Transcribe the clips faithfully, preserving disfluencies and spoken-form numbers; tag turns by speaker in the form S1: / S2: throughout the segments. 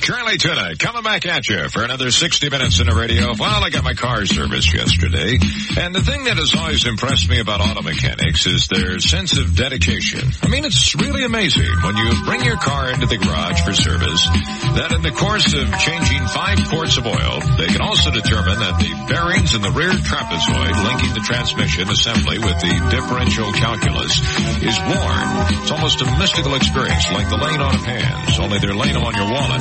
S1: Charlie Tuna coming back at you for another sixty minutes in the radio. Well, I got my car serviced yesterday, and the thing that has always impressed me about auto mechanics is their sense of dedication. I mean, it's really amazing when you bring your car into the garage for service that in the course of changing five quarts of oil, they can also determine that the bearings in the rear trapezoid linking the transmission assembly with the differential calculus is worn. It's almost a mystical experience, like the laying on of hands, only they're laying them on your wallet.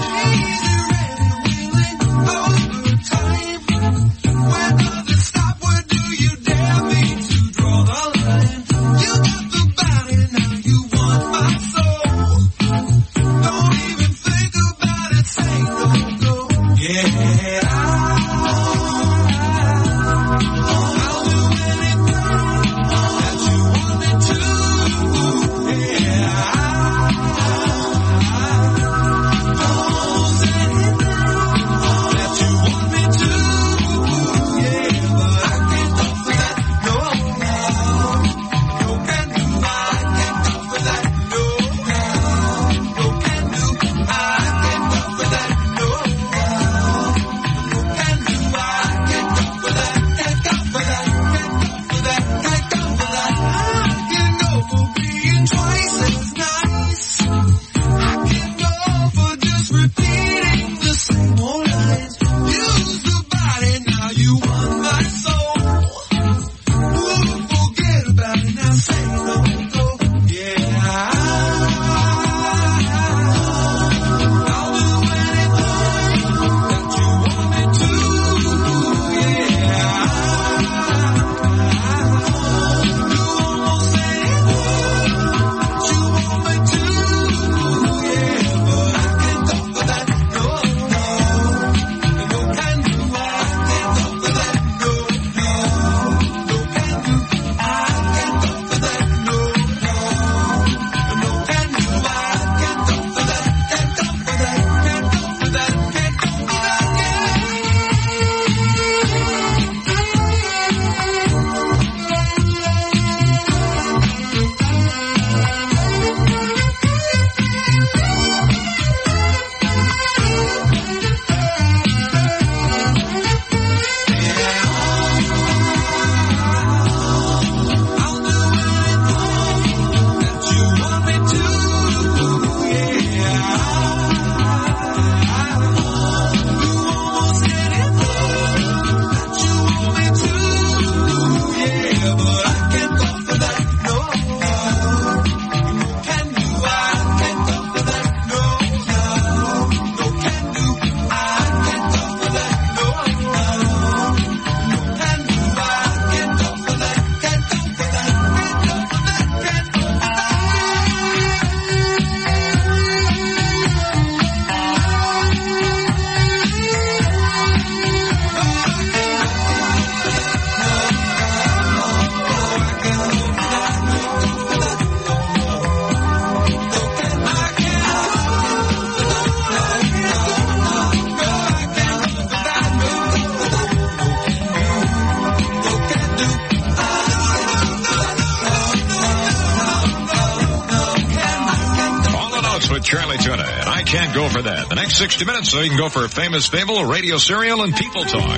S1: Charlie Tuna, and I can't go for that. The next sixty minutes, so you can go for a famous fable, radio serial, and people talk.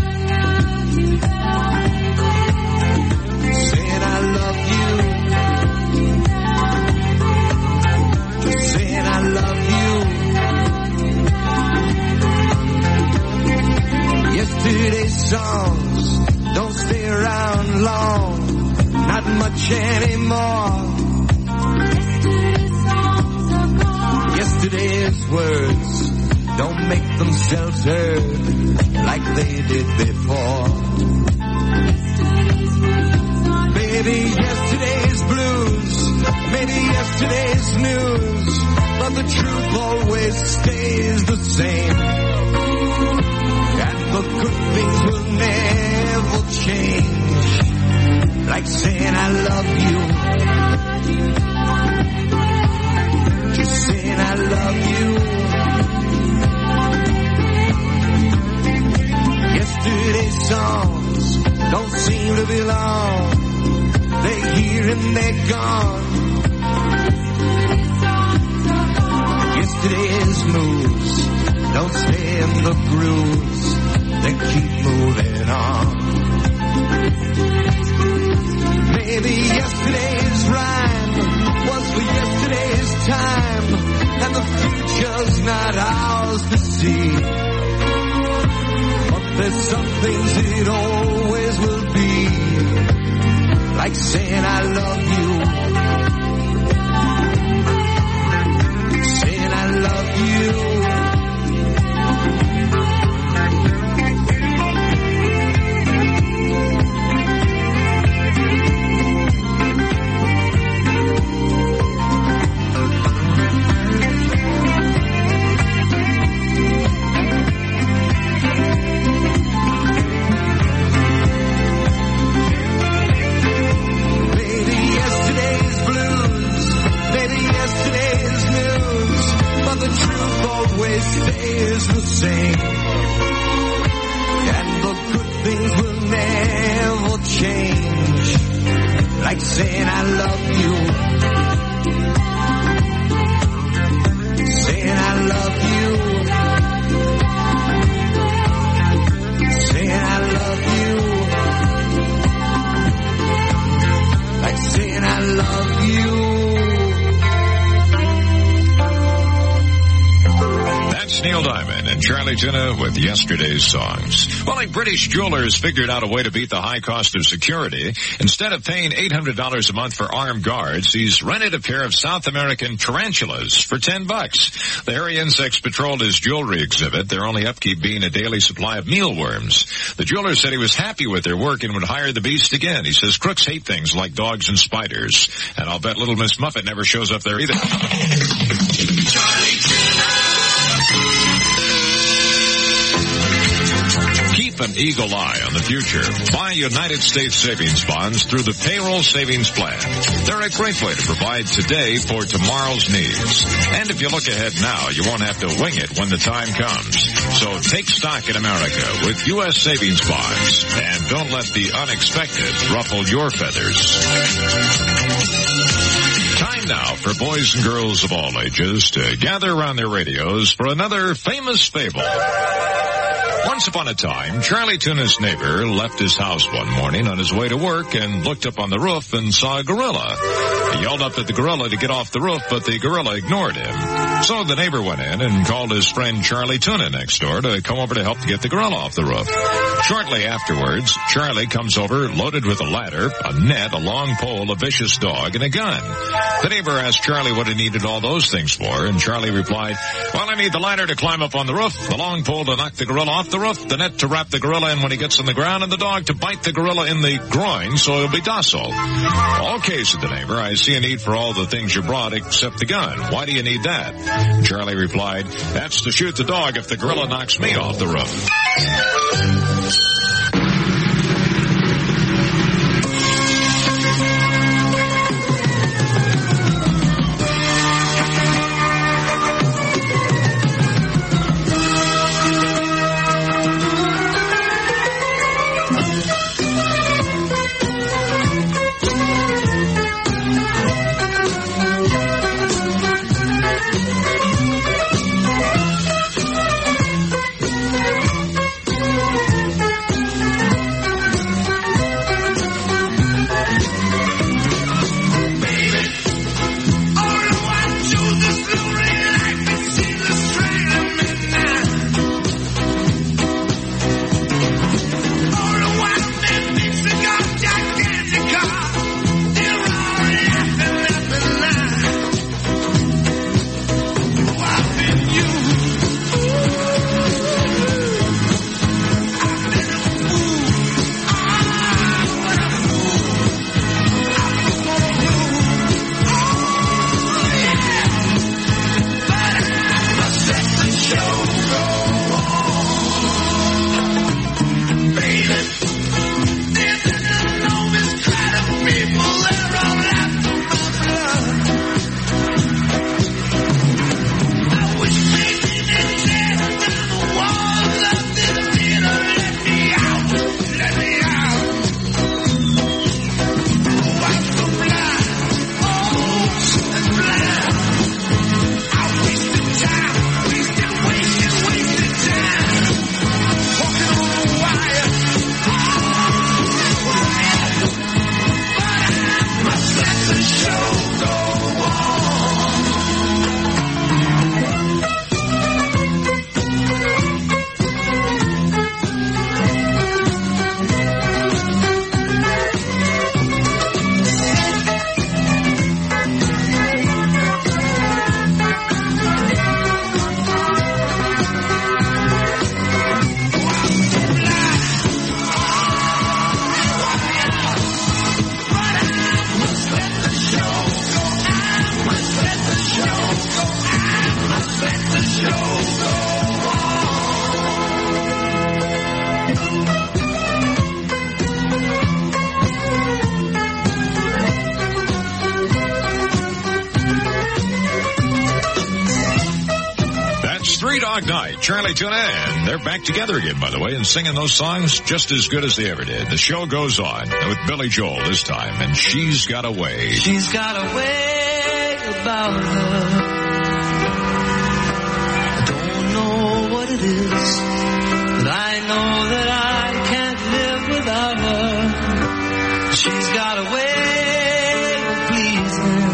S2: Saying I love you. Just saying I love you. Yesterday's songs don't stay around long, not much anymore. Yesterday's words don't make themselves heard like they did before. Maybe yesterday's blues, maybe yesterday's news, but the truth always stays the same. And the good things will never change, like saying I love you. Just saying I love you. Yesterday's songs don't seem to belong. They're here and they're gone. Yesterday's moves don't stay in the grooves, then keep moving on. Maybe yesterday's rhyme was for yesterday's time, and the future's not ours to see. But there's some things it always will be, like saying I love you, saying I love you. Always stays the same, and the good things will never change, like saying I love you, saying I love you, saying I love you, like saying I love you.
S1: Neil Diamond and Charlie Tuna with yesterday's songs. Well, a British jeweler has figured out a way to beat the high cost of security. Instead of paying eight hundred dollars a month for armed guards, he's rented a pair of South American tarantulas for ten bucks. The hairy insects patrolled his jewelry exhibit, their only upkeep being a daily supply of mealworms. The jeweler said he was happy with their work and would hire the beast again. He says crooks hate things like dogs and spiders. And I'll bet Little Miss Muffet never shows up there either. Charlie Tuna! Keep an eagle eye on the future. Buy United States savings bonds through the payroll savings plan. They're a great way to provide today for tomorrow's needs. And if you look ahead now, you won't have to wing it when the time comes. So take stock in America with U S savings bonds. And don't let the unexpected ruffle your feathers. Time now for boys and girls of all ages to gather around their radios for another famous fable. Once upon a time, Charlie Tuna's neighbor left his house one morning on his way to work and looked up on the roof and saw a gorilla. He yelled up at the gorilla to get off the roof, but the gorilla ignored him. So the neighbor went in and called his friend Charlie Tuna next door to come over to help to get the gorilla off the roof. Shortly afterwards, Charlie comes over loaded with a ladder, a net, a long pole, a vicious dog, and a gun. The neighbor asked Charlie what he needed all those things for, and Charlie replied, well, I need the ladder to climb up on the roof, the long pole to knock the gorilla off the roof, the net to wrap the gorilla in when he gets on the ground, and the dog to bite the gorilla in the groin so he'll be docile. Okay, said the neighbor, I see a need for all the things you brought except the gun. Why do you need that? Charlie replied, that's to shoot the dog if the gorilla knocks me off the roof. Dog Night, Charlie Tuna, and they're back together again, by the way, and singing those songs just as good as they ever did. The show goes on with Billy Joel this time, and She's Got a Way.
S2: She's got a way about her. I don't know what it is, but I know that I can't live without her. She's got a way of pleasing.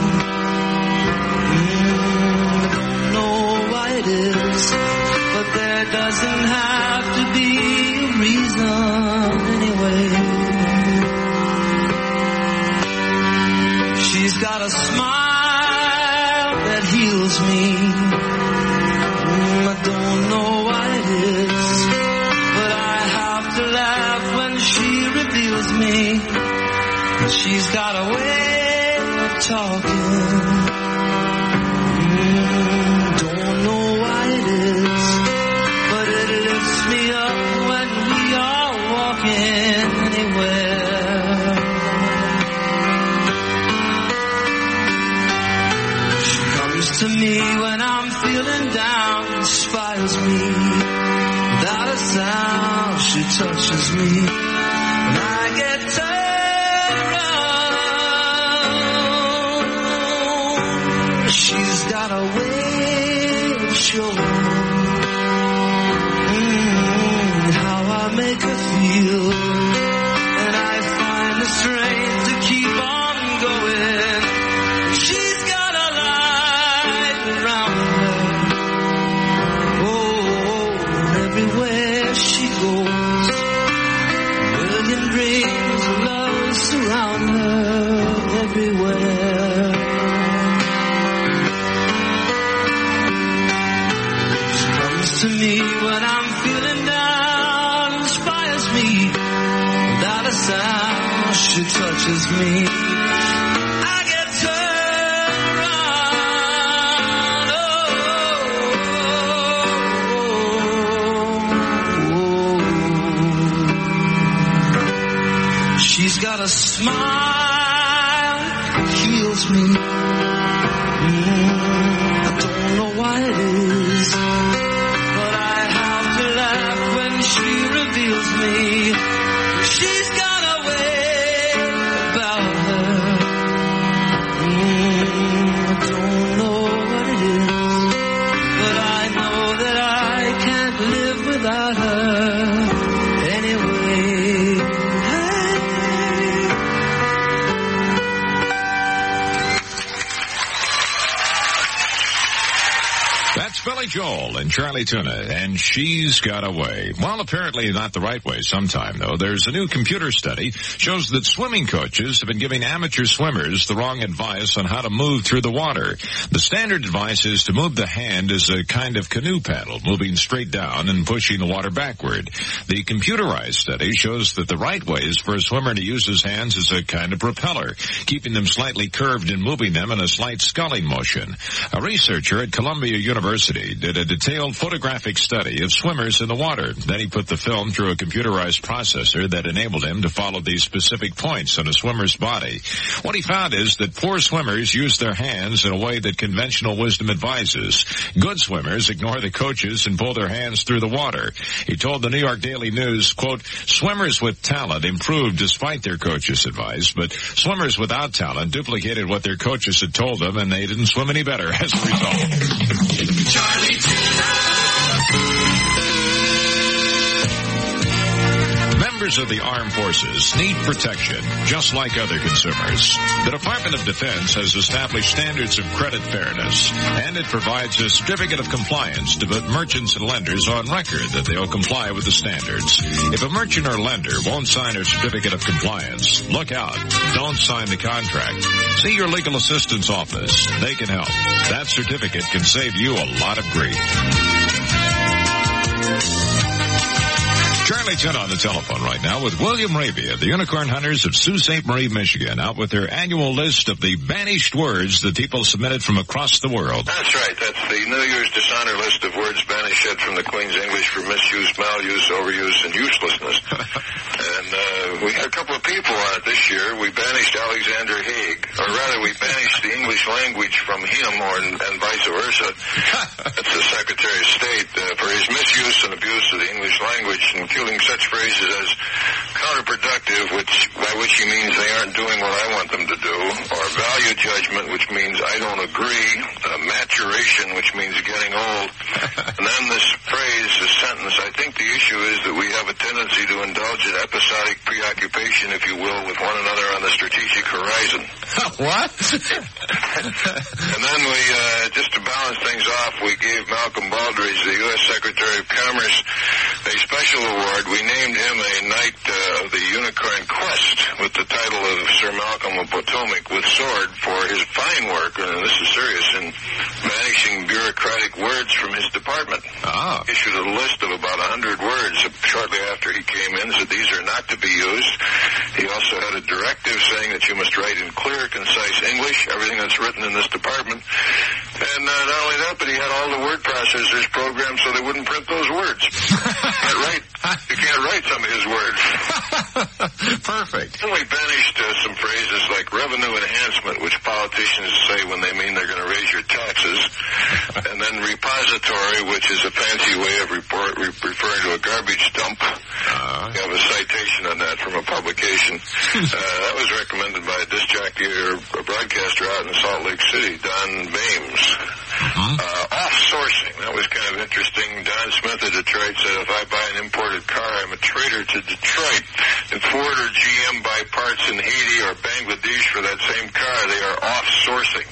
S2: Mm, I don't know why it is, but there doesn't have to be a reason anyway. She's got a smile that heals me. Mm, I don't know why it is, but I have to laugh when she reveals me. She's got a way of talking. Mm, don't know why it is, but it lifts me up when we are walking anywhere. She comes to me when I'm feeling down, inspires me. Without a sound, she touches me, and I get tired. She's got a way of showing mm, how I make her feel, and I find the strength to keep on going. She's got a light around her. Oh, everywhere she goes, a million dreams of love surround her everywhere. To me when I'm feeling down, inspires me. Without a sound, she touches me. I get turned around. Oh, oh. She's got a smile that heals me. Mm, I don't know why it is, she reveals me. She's got a way about her. Mm, I don't know what it is, but I know that I can't live without her anyway.
S1: That's Billy Joel and Charlie Tuna, and She's Got a Way. Well, apparently not the right way sometime, though. There's a new computer study shows that swimming coaches have been giving amateur swimmers the wrong advice on how to move through the water. The standard advice is to move the hand as a kind of canoe paddle, moving straight down and pushing the water backward. The computerized study shows that the right way is for a swimmer to use his hands as a kind of propeller, keeping them slightly curved and moving them in a slight sculling motion. A researcher at Columbia University did a detailed photographic study of swimmers in the water. Then he put the film through a computerized processor that enabled him to follow these specific points on a swimmer's body. What he found is that poor swimmers use their hands in a way that conventional wisdom advises. Good swimmers ignore the coaches and pull their hands through the water. He told the New York Daily News, quote, "Swimmers with talent improved despite their coaches' advice, but swimmers without talent duplicated what their coaches had told them, and they didn't swim any better as a result."
S2: Charlie Tuna.
S1: Members of the armed forces need protection, just like other consumers. The Department of Defense has established standards of credit fairness, and it provides a certificate of compliance to put merchants and lenders on record that they'll comply with the standards. If a merchant or lender won't sign a certificate of compliance, look out. Don't sign the contract. See your legal assistance office. They can help. That certificate can save you a lot of grief. Charlie Charlie Tuna on the telephone right now with William Rabia, the Unicorn Hunters of Sault Ste. Marie, Michigan, out with their annual list of the banished words that people submitted from across the world.
S3: That's right. That's the New Year's dishonor list of words banished from the Queen's English for misuse, maluse, overuse, and uselessness. And uh, we had a couple of people on it this year. We banished Alexander Haig, or rather we banished the English language from him, or and vice versa. That's the Secretary of State uh, for his misuse and abuse of the English language, including such phrases as counterproductive, which by which he means they aren't doing what I want them to do, or value judgment, which means I don't agree, uh, maturation, which means getting old, and then this phrase, this sentence, I think the issue is that we have a tendency to indulge in episodic preoccupation, if you will, with one another on the strategic horizon.
S1: What?
S3: And then we, uh, just to balance things off, we gave Malcolm Baldrige, the U S Secretary of Commerce, a special award. We named him a Knight uh, of the Unicorn Quest with the title of Sir Malcolm of Potomac with sword for his fine work, and this is serious, in banishing bureaucratic words from his department.
S1: Ah.
S3: Issued a list of about one hundred words shortly after he came in, said these are not to be used. He also had a directive saying that you must write in clear, concise English, everything that's written in this department. And uh, not only that, but he had all the word processors programmed so they wouldn't print those words. You can't write, you can't write some of his words.
S1: Perfect.
S3: And we banished uh, some phrases like revenue enhancement, which politicians say when they mean they're going to raise your taxes, and then repository, which is a fancy way of report, re- referring to a garbage dump. Uh, we have a citation on that from a publication. uh, that was recommended by a disc jockey or a broadcaster out in Salt Lake City, Don Bames. Uh-huh. Uh, off-sourcing, that was kind of interesting. Don Smith of Detroit said, if I buy an imported car, I'm a traitor to Detroit. If Ford or G M buy parts in Haiti or Bangladesh for that same car, they are off-sourcing.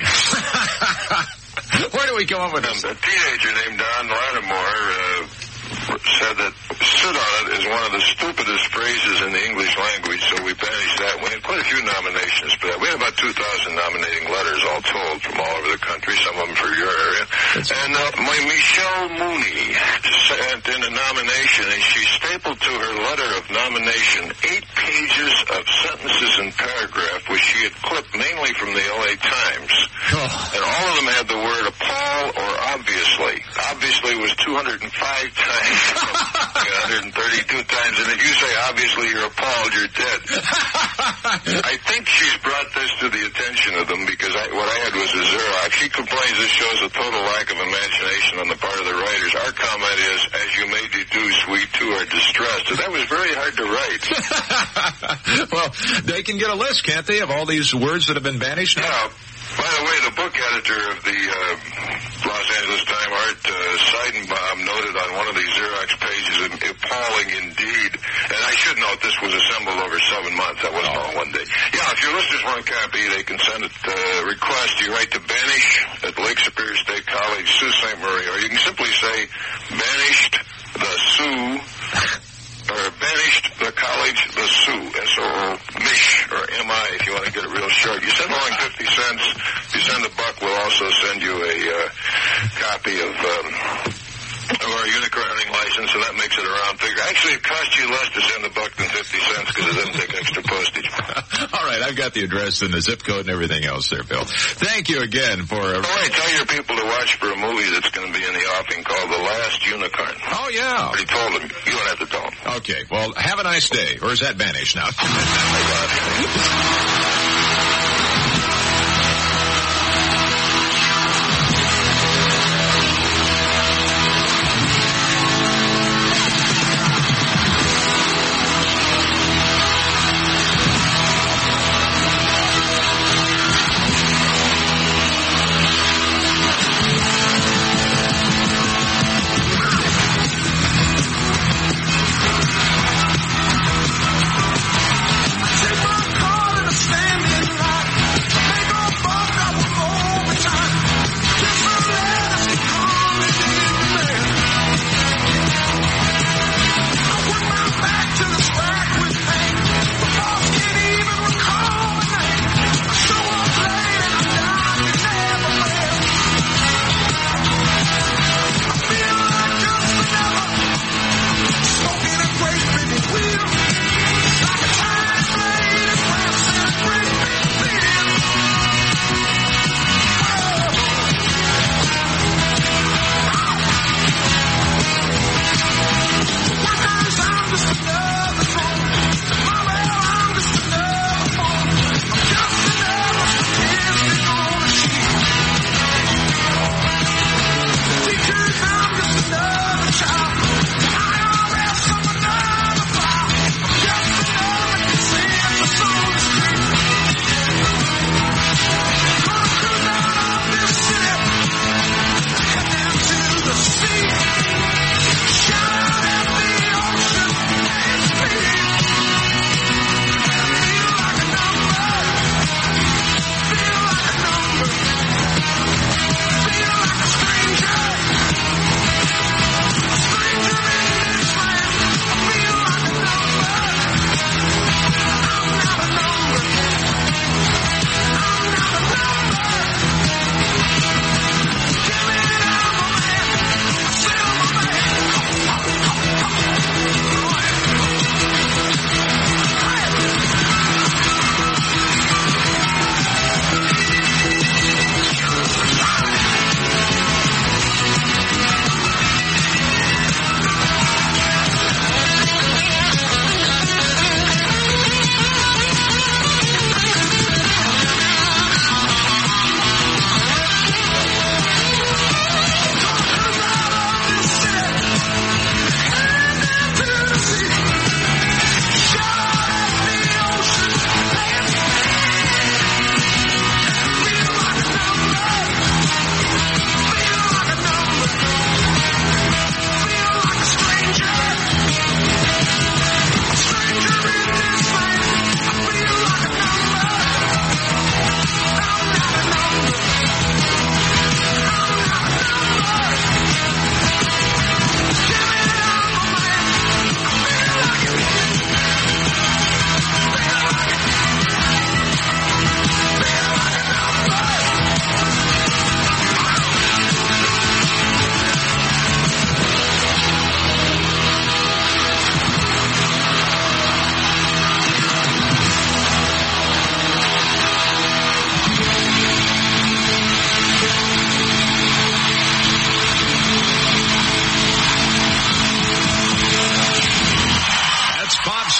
S1: Where do we come up with this?
S3: A teenager named Don Lattimore uh, said that sit on it is one of the stupidest phrases in the English language, so we banished that. We had quite a few nominations for that. We had about two thousand nominating letters all told from all over the country, some of them for your area. That's and uh, my Michelle Mooney sent in a nomination, and she stapled to her letter of nomination eight pages of sentences and paragraph, which she had clipped mainly from the L A Times. Oh. And all of them had the word appall or obviously. Obviously was two hundred five times, one hundred thirty-two times, and if you say obviously you're appalled, you're dead. I think she's brought this to the attention of them because I, what I had was a Xerox. She complains this shows a total lack of imagination on the part of the writers. Our comment is, as you may deduce, we too are distressed. And that was very hard to write.
S1: Well, they can get a list, can't they, of all these words that have been banished now?
S3: Yeah. By the way, the book editor of the uh, Los Angeles Times, Art uh, Seidenbaum, noted on one of these Xerox pages, appalling indeed. And I should note this was assembled over seven months. That wasn't all one day. Yeah, if your listeners want a copy, they can send it uh, request. You write to Banish at Lake Superior State College, Sault Ste. Marie, or you can simply say banished the Sioux. Or banished the college, the Sioux, S O O, Mish, or M I, if you want to get it real short. You send along fifty cents. If you send a buck, we'll also send you a uh, copy of, um, of our unicorn hunting license, so that makes it a round figure. Actually, it costs you less to send a buck than fifty cents because it doesn't take extra postage.
S1: All right, I've got the address and the zip code and everything else there, Bill. Thank you again for... A...
S3: All right, tell your people to watch for a movie that's going to be in the offing called The Last Unicorn.
S1: Oh, yeah.
S3: I already told them. You don't have to tell them.
S1: Okay, well, have a nice day. Or is that banished now?
S2: Standing line.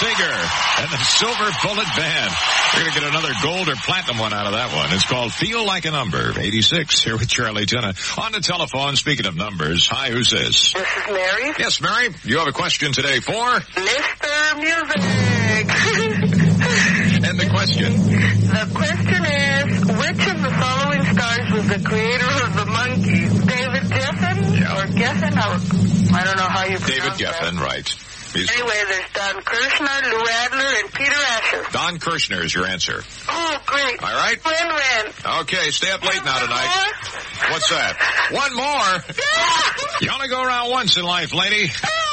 S1: Seeger and the Silver Bullet Band. We're going to get another gold or platinum one out of that one. It's called Feel Like a Number. eighty-six here with Charlie Tuna. On the telephone, speaking of numbers, hi, who's this?
S4: This is Mary.
S1: Yes, Mary. You have a question today for?
S4: Mister Music.
S1: And the question?
S4: The question is, which of the following stars was the creator of the Monkees? David Geffen or Geffen? Or, I don't know how you pronounce
S1: David
S4: that.
S1: Geffen, right. He's
S4: Anyway, there's Don Kirshner, Lou Adler, and Peter Asher.
S1: Don Kirshner is your answer.
S4: Oh, great.
S1: All right.
S4: Win-win.
S1: Okay, stay up late now tonight.
S4: More?
S1: What's that? One more?
S4: Yeah.
S1: You only go around once in life, lady.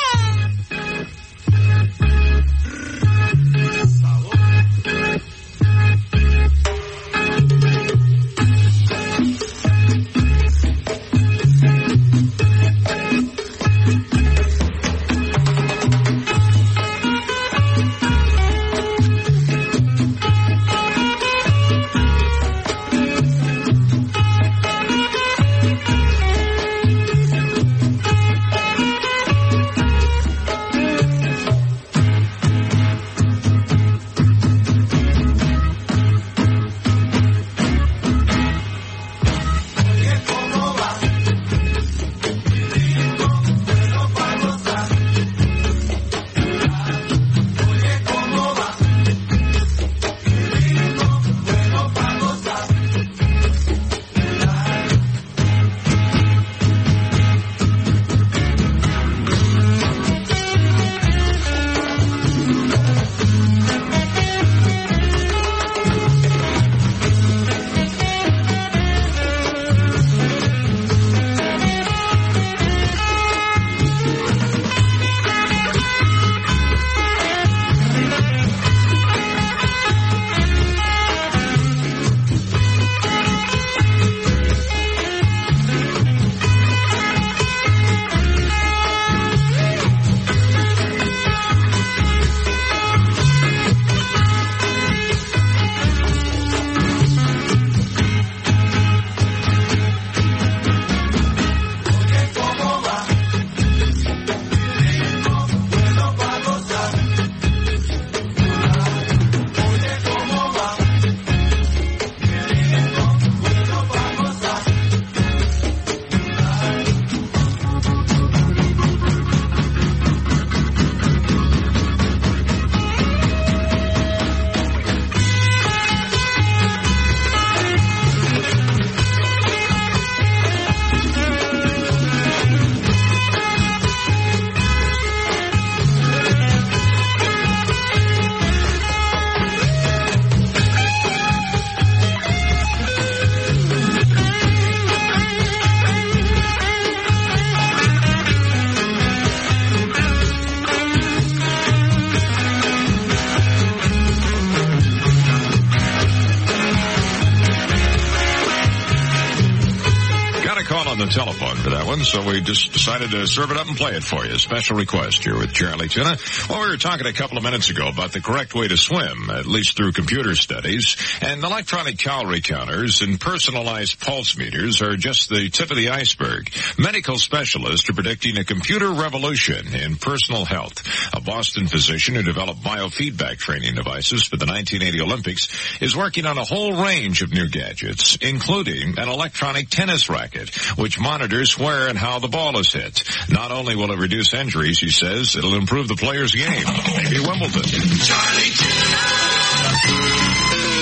S1: The telephone for that one, so we just decided to serve it up and play it for you. Special request here with Charlie Tuna. Well, we were talking a couple of minutes ago about the correct way to swim, at least through computer studies, and electronic calorie counters and personalized pulse meters are just the tip of the iceberg. Medical specialists are predicting a computer revolution in personal health. A Boston physician who developed biofeedback training devices for the nineteen eighty Olympics is working on a whole range of new gadgets, including an electronic tennis racket, which monitors where and how the ball is hit. Not only will it reduce injuries, he says, it'll improve the player's game. Maybe Wimbledon. Charlie Tuna.